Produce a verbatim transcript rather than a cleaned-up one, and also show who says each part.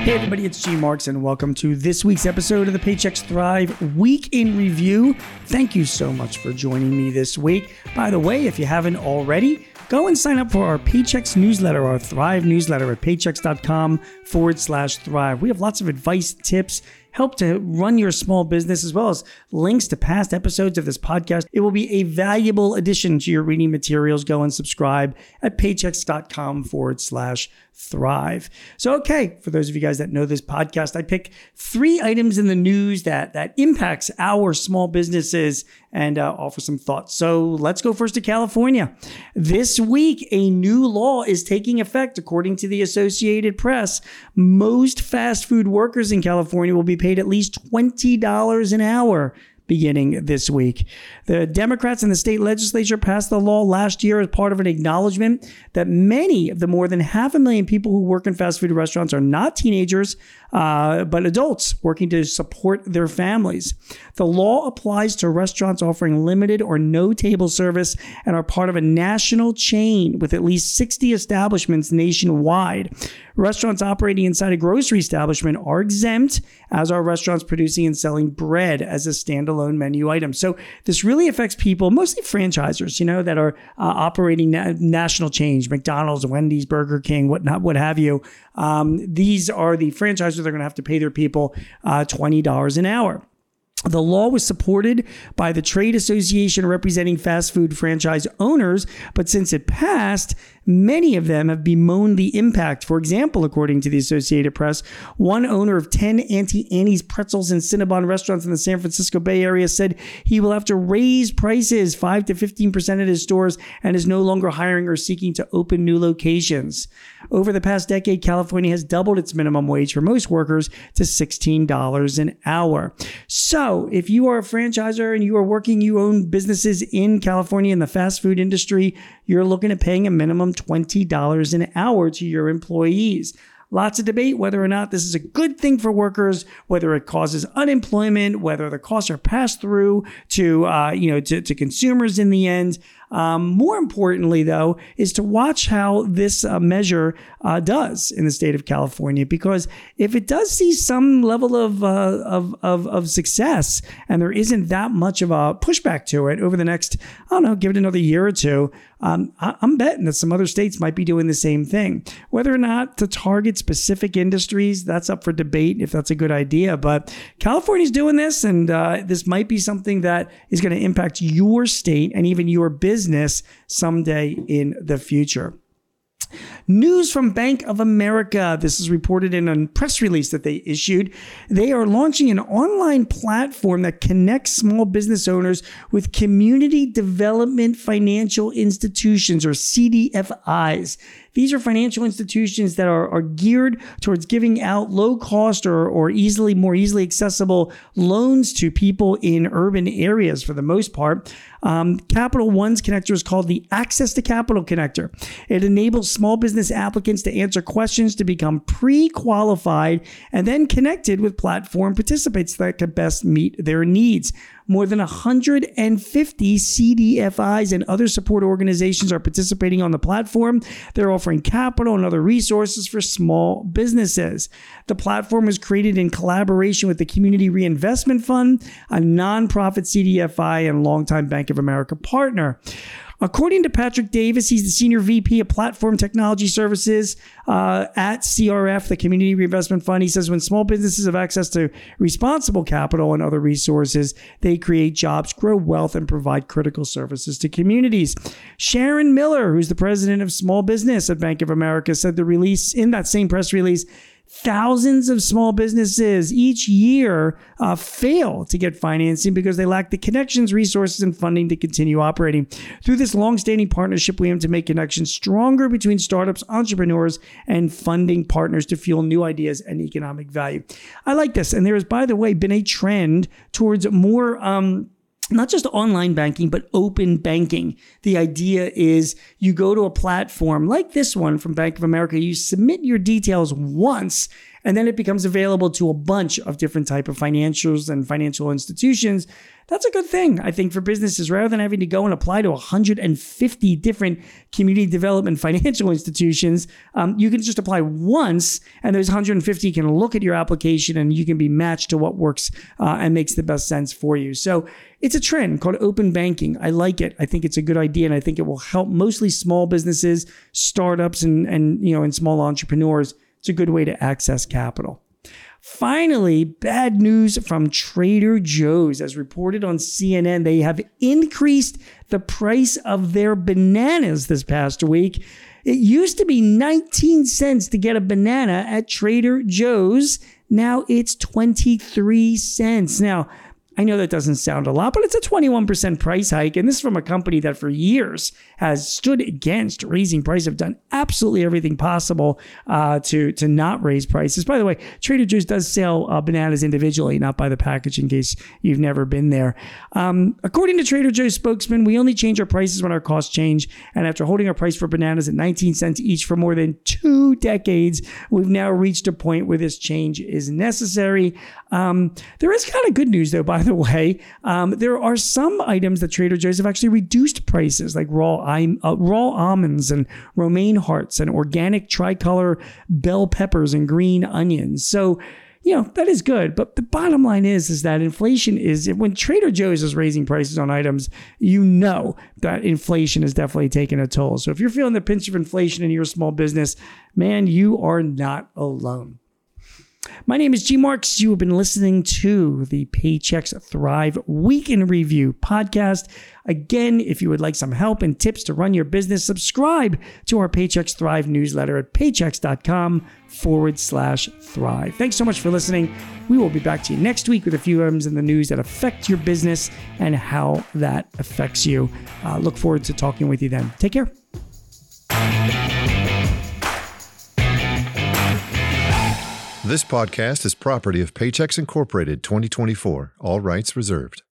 Speaker 1: Hey everybody, it's G Marks and welcome to this week's episode of the Paychex Thrive Week in Review. Thank you so much for joining me this week. By the way, if you haven't already, go and sign up for our Paychex newsletter, our Thrive newsletter at paychex.com forward slash Thrive. We have lots of advice, tips, help to run your small business, as well as links to past episodes of this podcast. It will be a valuable addition to your reading materials. Go and subscribe at paychex.com forward slash Thrive. So, okay, for those of you guys that know this podcast, I pick three items in the news that that impacts our small businesses and uh, offer some thoughts. So let's go first to California. This week, a new law is taking effect. According to the Associated Press, most fast food workers in California will be paid at least twenty dollars an hour beginning this week. The Democrats in the state legislature passed the law last year as part of an acknowledgement that many of the more than half a million people who work in fast food restaurants are not teenagers, uh, but adults working to support their families. The law applies to restaurants offering limited or no table service and are part of a national chain with at least sixty establishments nationwide. Restaurants operating inside a grocery establishment are exempt, as are restaurants producing and selling bread as a standalone menu item. So this really affects people, mostly franchisors, you know, that are uh, operating na- national chains, McDonald's, Wendy's, Burger King, whatnot, what have you. Um, these are the franchisors that are going to have to pay their people uh, twenty dollars an hour. The law was supported by the trade association representing fast food franchise owners, but since it passed, many of them have bemoaned the impact. For example, according to the Associated Press, one owner of ten Auntie Annie's Pretzels and Cinnabon restaurants in the San Francisco Bay Area said he will have to raise prices five to fifteen percent at his stores and is no longer hiring or seeking to open new locations. Over the past decade, California has doubled its minimum wage for most workers to sixteen dollars an hour. So if you are a franchisor and you are working, you own businesses in California in the fast food industry, you're looking at paying a minimum twenty dollars an hour to your employees. Lots of debate whether or not this is a good thing for workers, whether it causes unemployment, whether the costs are passed through to, uh, you know, to, to consumers in the end. Um, more importantly, though, is to watch how this uh, measure uh, does in the state of California, because if it does see some level of, uh, of, of, of success and there isn't that much of a pushback to it over the next, I don't know, give it another year or two, um, I- I'm betting that some other states might be doing the same thing. Whether or not to target specific industries, that's up for debate if that's a good idea. But California's doing this, and uh, this might be something that is going to impact your state and even your business business someday in the future. News from Bank of America. This is reported in a press release that they issued. They are launching an online platform that connects small business owners with community development financial institutions, or C D F Is. These are financial institutions that are, are geared towards giving out low cost or, or easily, more easily accessible loans to people in urban areas for the most part. Um, Capital One's connector is called the Access to Capital Connector. It enables small business applicants to answer questions to become pre-qualified and then connected with platform participants that can best meet their needs. More than one hundred fifty C D F Is and other support organizations are participating on the platform. They're offering capital and other resources for small businesses. The platform was created in collaboration with the Community Reinvestment Fund, a nonprofit C D F I and longtime Bank of America partner. According to Patrick Davis, he's the Senior V P of Platform Technology Services uh, at C R F, the Community Reinvestment Fund. He says when small businesses have access to responsible capital and other resources, they create jobs, grow wealth, and provide critical services to communities. Sharon Miller, who's the president of small business at Bank of America, said the release in that same press release, thousands of small businesses each year uh, fail to get financing because they lack the connections, resources, and funding to continue operating. Through this long-standing partnership, we aim to make connections stronger between startups, entrepreneurs, and funding partners to fuel new ideas and economic value. I like this. And there has, by the way, been a trend towards more um, not just online banking, but open banking. The idea is you go to a platform like this one from Bank of America, you submit your details once, and then it becomes available to a bunch of different type of financials and financial institutions. That's a good thing, I think, for businesses. Rather than having to go and apply to one hundred fifty different community development financial institutions, um, you can just apply once, and those one hundred fifty can look at your application, and you can be matched to what works uh, and makes the best sense for you. So it's a trend called open banking. I like it. I think it's a good idea, and I think it will help mostly small businesses, startups, and and you know, and small entrepreneurs. It's a good way to access capital. Finally, bad news from Trader Joe's. As reported on C N N, they have increased the price of their bananas this past week. It used to be nineteen cents to get a banana at Trader Joe's. Now it's twenty-three cents. Now, I know that doesn't sound a lot, but it's a twenty-one percent price hike. And this is from a company that for years has stood against raising prices, have done absolutely everything possible uh, to, to not raise prices. By the way, Trader Joe's does sell uh, bananas individually, not by the package, in case you've never been there. Um, according to Trader Joe's spokesman, we only change our prices when our costs change. And after holding our price for bananas at nineteen cents each for more than two decades, we've now reached a point where this change is necessary. Um, there is kind of good news, though, by the way. Um, there are some items that Trader Joe's have actually reduced prices, like raw uh, raw almonds and romaine hearts and organic tricolor bell peppers and green onions. So, you know, that is good. But the bottom line is, is that inflation is, when Trader Joe's is raising prices on items, you know that inflation is definitely taking a toll. So if you're feeling the pinch of inflation in your small business, man, you are not alone. My name is G Marks. You have been listening to the Paychex Thrive Week in Review podcast. Again, if you would like some help and tips to run your business, subscribe to our Paychex Thrive newsletter at paychex.com forward slash thrive. Thanks so much for listening. We will be back to you next week with a few items in the news that affect your business and how that affects you. Uh, look forward to talking with you then. Take care.
Speaker 2: This podcast is property of Paychex Incorporated twenty twenty-four. All rights reserved.